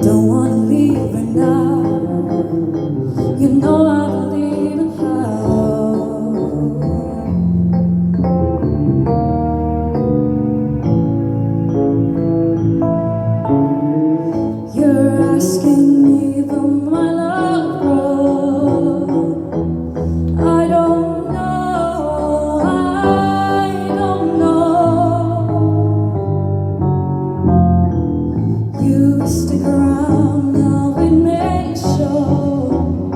don't wanna leave right now. You know I believe in how. You're asking me will my love grow. I don't know, I don't know. You stick around now, it may show.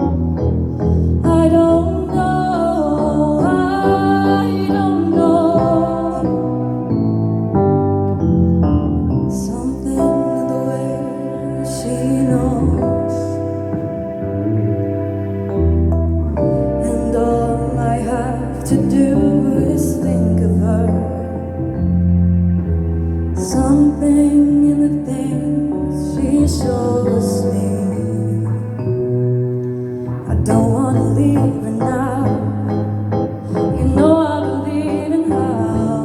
I don't know, I don't know. Something in the way she knows. And all I have to do is think of her. Something in the things she shows me. I don't wanna leave her now. You know I believe in how.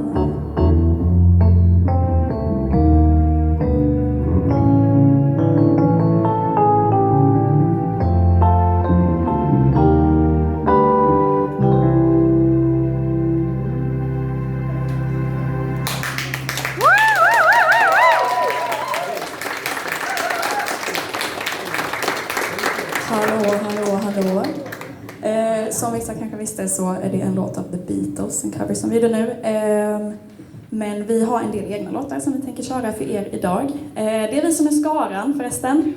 Hallå. Som vissa kanske visste så är det en låt av The Beatles, en cover som vi gör nu. Men vi har en del egna låtar som vi tänker köra för er idag. Det är vi som är skaran förresten.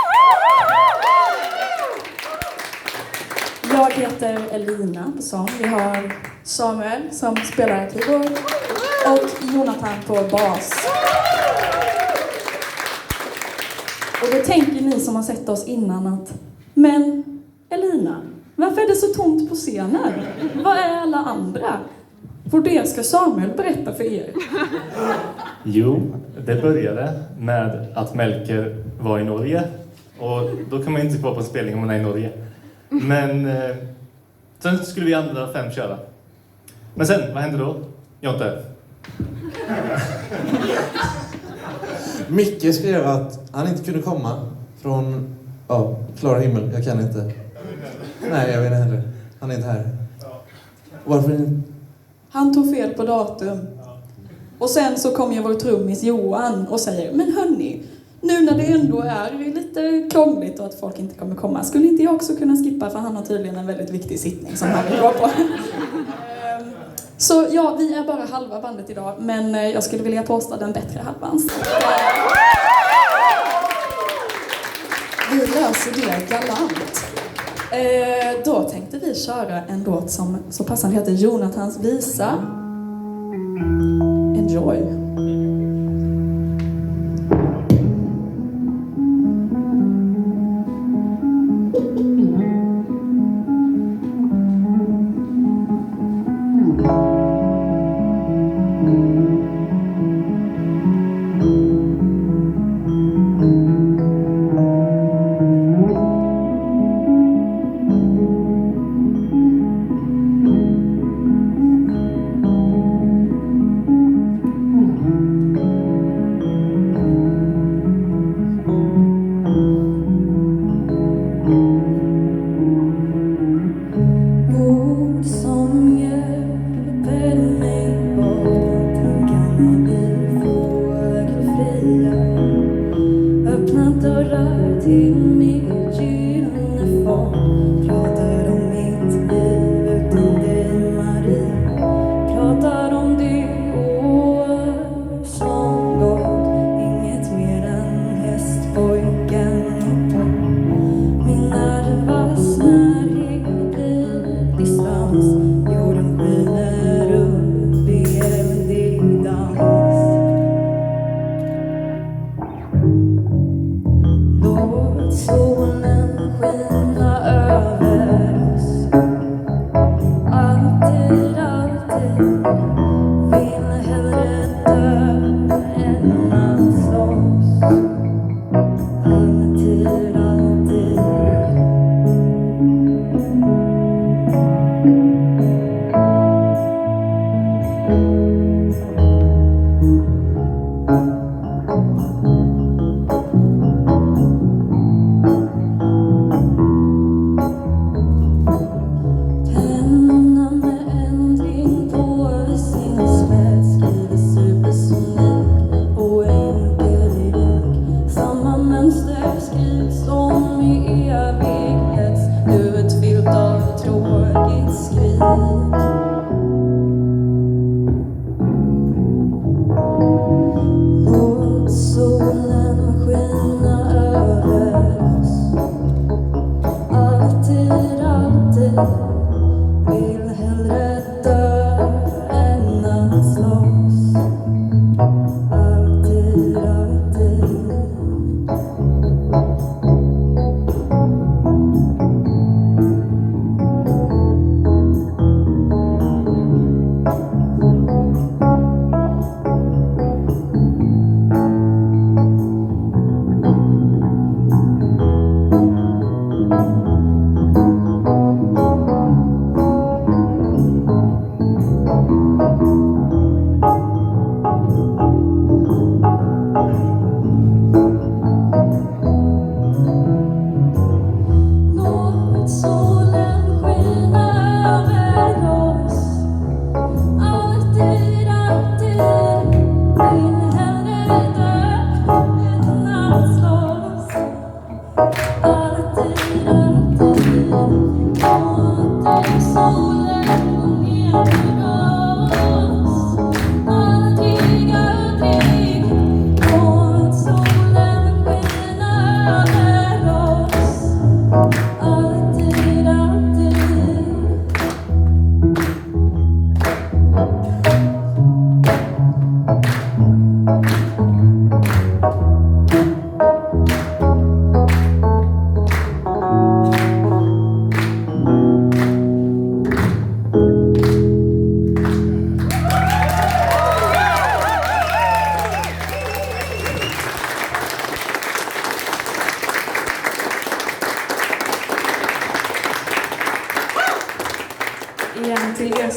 Jag heter Elina på sång. Vi har Samuel som spelar keyboard och Jonathan på bas. Och då tänker ni som har sett oss innan att men Elina, varför är det så tomt på scenen? Vad är alla andra? För det ska Samuel berätta för er. Jo, det började med att Melker var i Norge. Och då kan man inte vara på en spelning om man är i Norge. Men sen skulle vi andra 5 köra. Men sen, vad hände då? Jonte. Micke skrev att han inte kunde komma från klara himmel. Jag kan inte. Nej, jag vet inte heller. Han är inte här. Varför inte? Han tog fel på datum. Och sen så kom ju vår trummis Johan och säger men hörni, nu när det ändå är lite krångligt och att folk inte kommer komma, skulle inte jag också kunna skippa, för han har tydligen en väldigt viktig sittning som han vill gå på. Så ja, vi är bara halva bandet idag, men jag skulle vilja påstå den bättre halvan. Vi löser det galant. Då tänkte vi köra en låt som så passande heter Jonathans visa. Enjoy.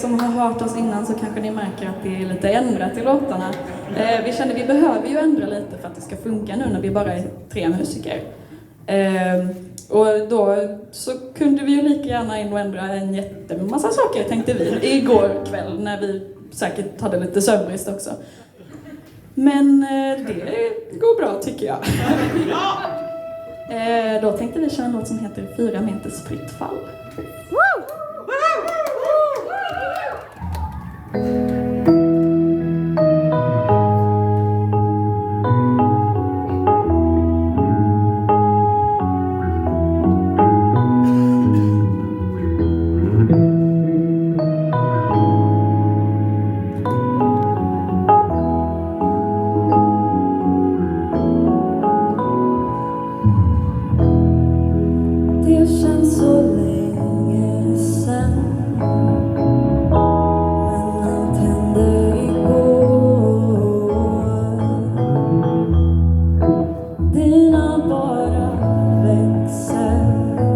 som har hört oss innan så kanske ni märker att det är lite ändrat i låtarna. Vi kände att vi behöver ju ändra lite för att det ska funka nu när vi bara är 3 musiker. Och då så kunde vi ju lika gärna in och ändra en jättemassa saker, tänkte vi, igår kväll när vi säkert hade lite sömnbrist också. Men det går bra tycker jag. Då tänkte vi köra en låt som heter 4 meters fritt fall. Det känns så länge sen, men allt hände igår. Dina bara växer,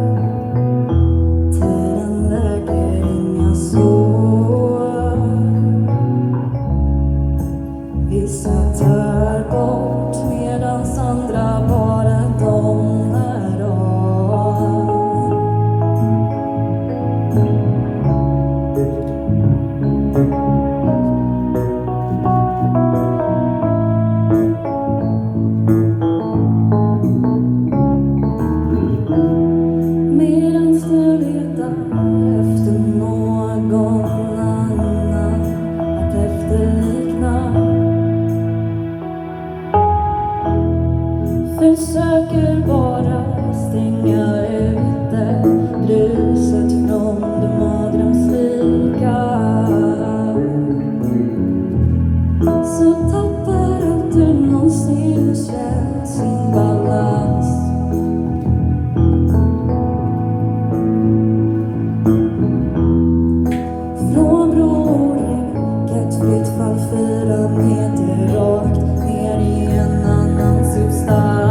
tiden läker inga sår. Vissa tar bort medans andra bara domnar av. Medans du letar efter någon annan att efterlikna, försöker bara stänga ute bruset från det mardrömslika. Så tappar att du någonsin känt sin balans. Från broräcket fritt fall 4 meter rakt ner i en annan substans.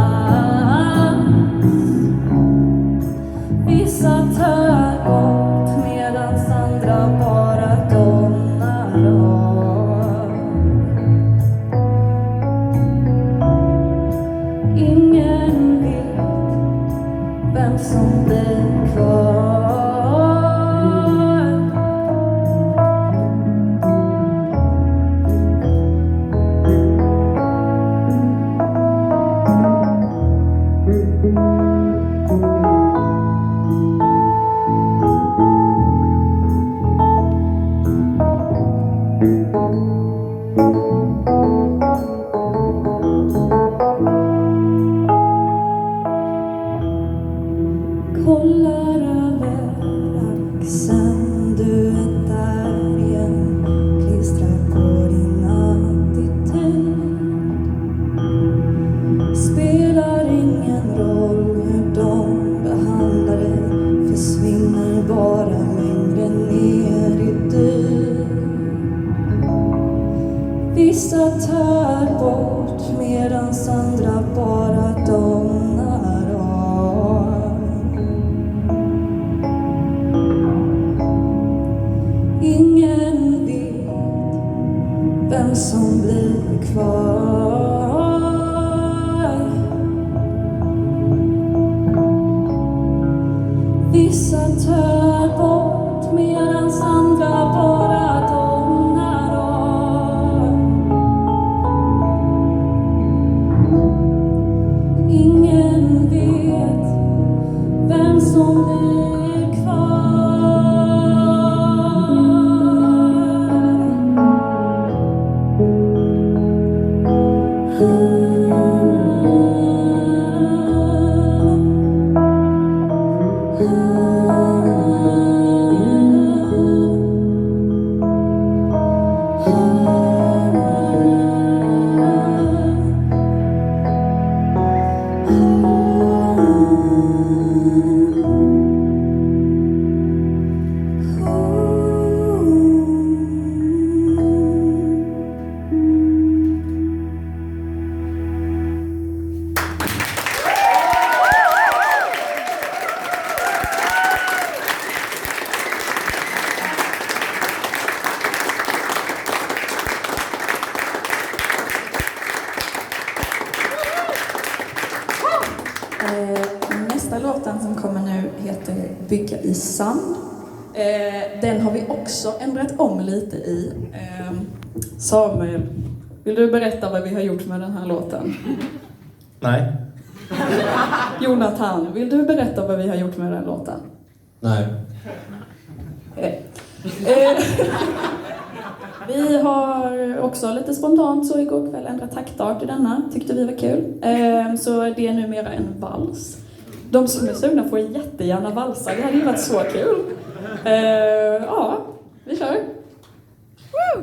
Vissa tär bort medans andra bara domnar av. Ingen vet vem som blir kvar. Kollar över axeln, du är där igen. Klistrar på din attityd. Spelar ingen roll hur de behandlar dig, försvinner bara längre ner i dy. Vissa tar bort medans andra bara domnar av. Ingen vet vem som blir kvar. Vissa tar bort medans andra bara domnar av. Ingen vet vem som blir kvar. Oh Nästa låten som kommer nu heter Bygga i sand. Den har vi också ändrat om lite i. Samuel, vill du berätta vad vi har gjort med den här låten? Nej. Jonathan, vill du berätta vad vi har gjort med den låten? Nej. Vi har också lite spontant så igår kväll ändrat taktart i denna, tyckte vi var kul. Så det är numera en vals. De som är sugna får jättegärna valsa, det hade ju varit så kul. Ja, vi kör. Woo!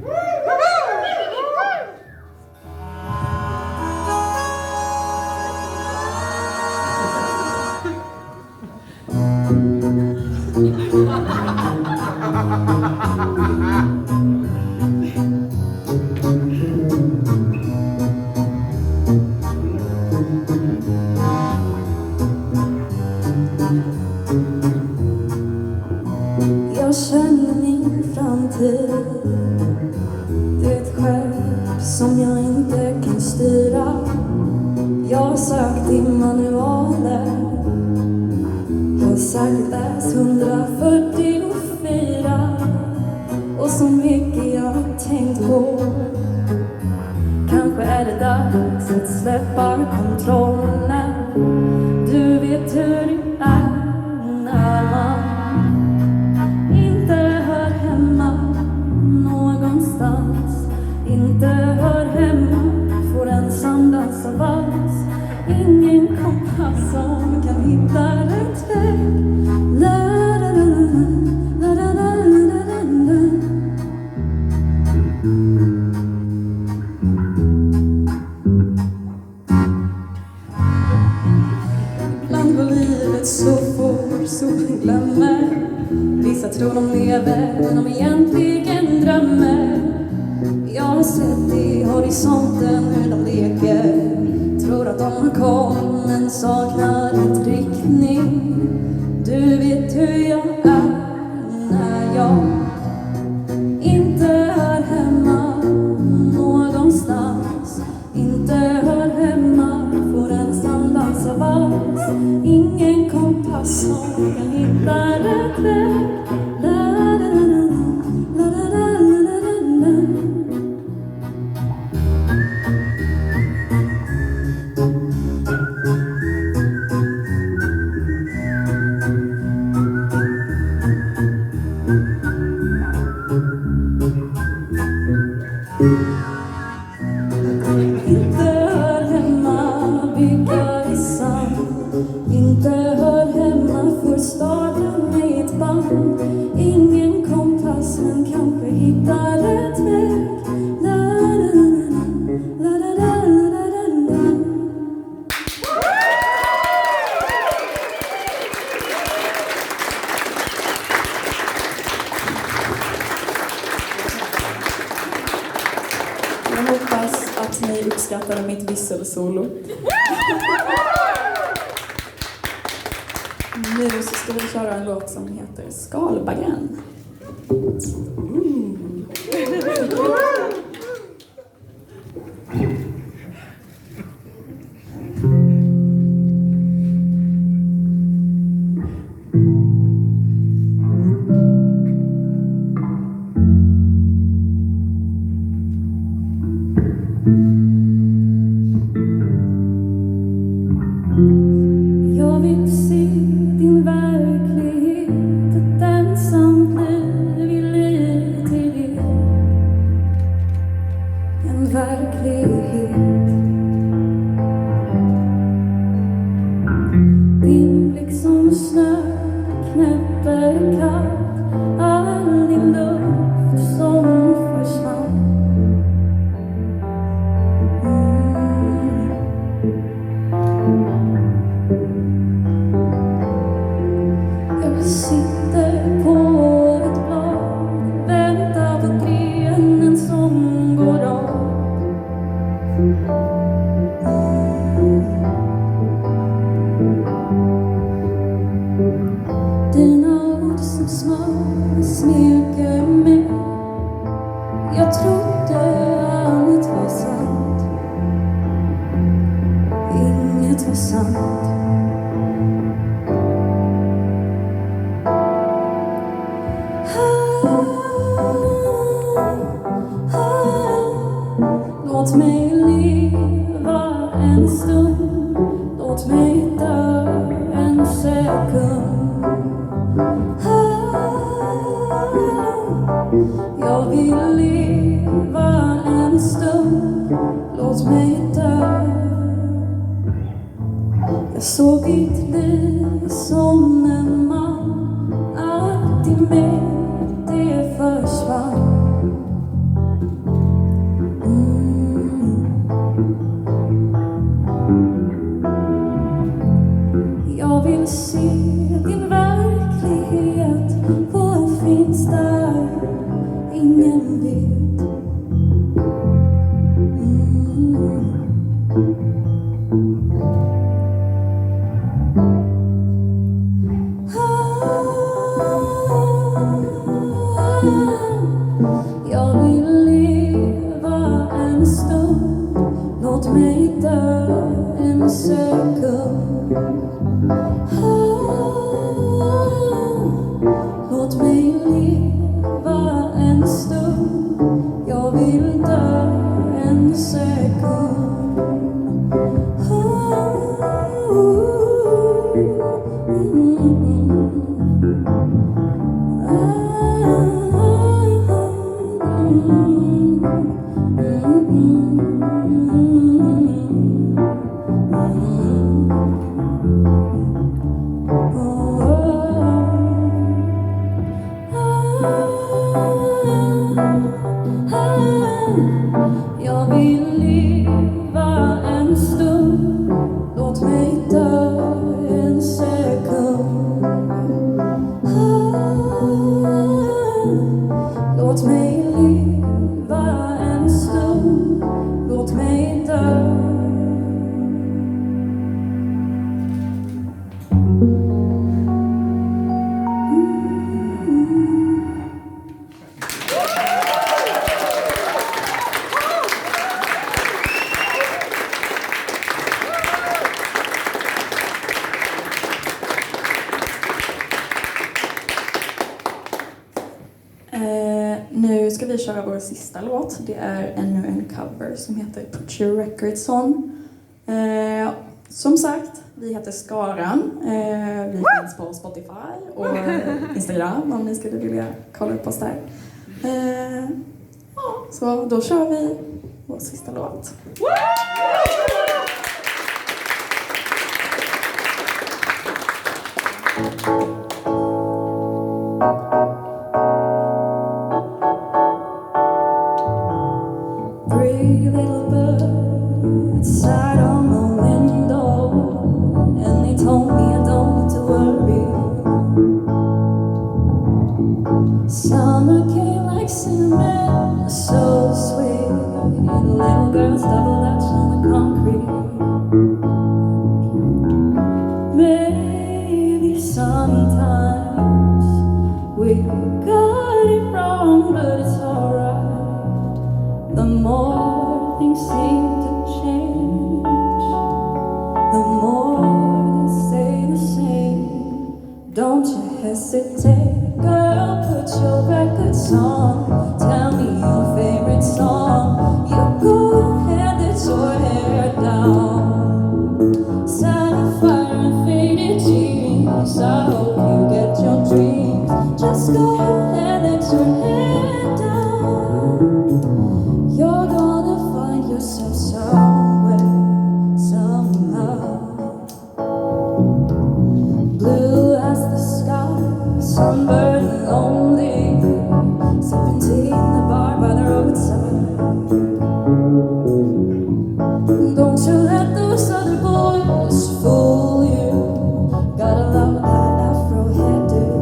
Jag känner min framtid. Det är ett skepp som jag inte kan styra. Jag har sökt i manualer. Har säkert läst 144. Och så mycket jag har tänkt på. Kanske är det dags att släppa kontrollen. Du vet hur det är när man inte hör hemma någonstans. Inte hör hemma, får en sandansa vals. Ingen kompass som kan hitta rätt väg. Ibland går livet så fort så man glömmer. Vissa tror de lever men de egentligen drömmer. Jag har sett i horisonten hur de leker. Tror att de har koll men saknar ett riktning. Du vet hur jag är när jag inte hör hemma någonstans. Inte hör hemma, får en sandansa vals. Ingen kompass som kan hitta rätt väg. Inte hör hemma, bygga i sand. Inte hör hemma, får starta med ett band. Ingen kompass men kanske hittar rätt väg. Jag hoppas att ni uppskattade mitt visselsolo. Nu så ska vi köra en låt som heter Skalbaggen. Jag vill se din verklighet, ett ensamt liv i liv till er. intressant. Låt mig leva en stund, låt mig dö en sekund. Jag vill leva en stund, låt mig dö. Jag såg ditt liv som en man, alltid med det försvann. Jag vill se din verklighet, vad finns där? Ingen vet. Jag vill leva en stund, låt mig dö en sekund. Låt mig leva en stund, jag vill dö en sekund. Jag vill leva en stund, låt mig dö en sekund. Låt mig leva en stund, låt mig dö. Nu ska vi köra vår sista låt. Det är ännu en cover som heter Put Your Records On. Som sagt, vi heter Skaran. Vi finns på Spotify och Instagram om ni skulle vilja kolla upp oss där. Så då kör vi vår sista låt. Pretty little bird sat on the window, and they told me I don't need to worry. Summer came like cinnamon, so sweet. Little girls double dutch on the concrete. Maybe sometimes we got it wrong, but it's alright. The more things seem to change, the more they stay the same. Don't you hesitate, girl, put your records on. Tell me your favorite song. You go ahead, let your hair down. Set a fire and faded jeans. I hope you get your dreams. Just go ahead, let your hair down. You're gonna find yourself somewhere, somehow. Blue as the sky, sunburned and lonely, sipping tea in the bar by the roadside. Don't you let those other boys fool you. Gotta love that afro hairdo.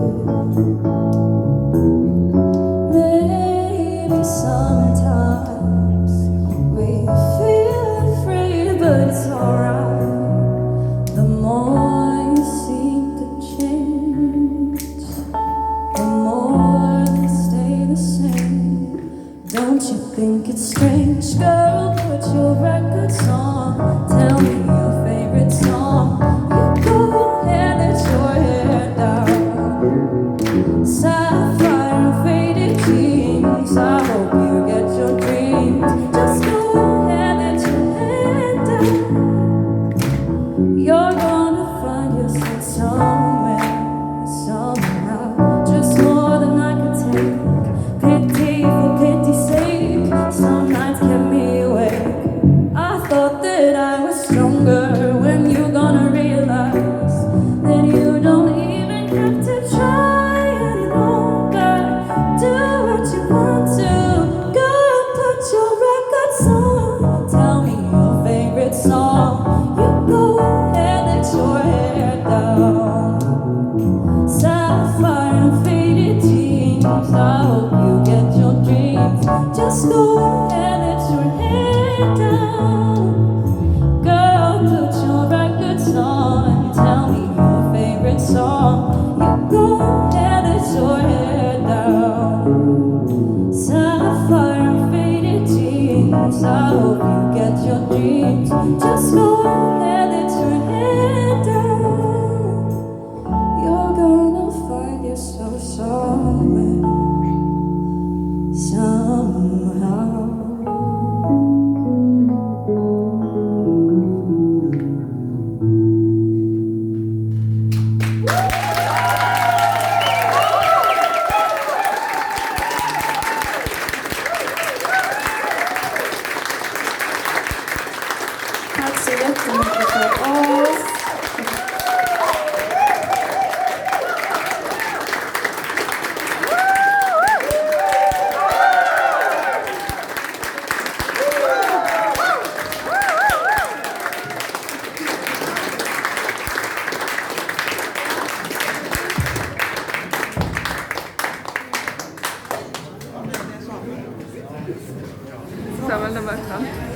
Maybe sometimes we feel afraid, but it's alright. The more you seem to change, the more they stay the same. Don't you think it's strange, girl? Put your records on. Tell me your favorite song. wonder when you're gonna realize that you don't even have to try any longer. Do what you want to. Girl, put your records on. Tell me your favorite song. You go ahead, let your hair down. Sapphire and faded jeans. I hope you get your dreams. Just go ahead, let your hair down. Girl, put your records on. Tell me your favorite song. You go ahead, let your hair down. Sapphire and faded jeans. I hope you get your dreams. Just go ahead, let your hair down. You're gonna find yourself somewhere, somehow. Tack så jättemycket för oss. Samma nummer.